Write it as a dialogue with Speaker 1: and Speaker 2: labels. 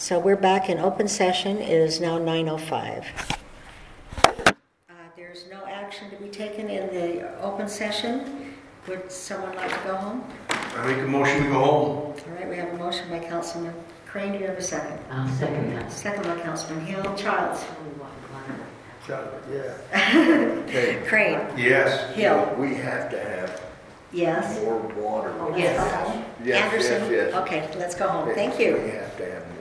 Speaker 1: So we're back in open session. It is now 9:05. There's no action to be taken in the open session. Would someone like to go home?
Speaker 2: I make a motion to go home.
Speaker 1: All right, we have a motion by Councilman Crane. Do you have a second?
Speaker 3: I'll second that.
Speaker 1: Second by Councilman Hill. Childs.
Speaker 4: Yeah. Okay.
Speaker 1: Crane.
Speaker 2: Yes.
Speaker 1: Hill.
Speaker 4: We have to have
Speaker 1: Yes.
Speaker 4: more water.
Speaker 3: Yes.
Speaker 1: Anderson.
Speaker 4: Yes.
Speaker 1: Okay, let's go home.
Speaker 4: Okay,
Speaker 1: Thank you.
Speaker 4: We have to have more.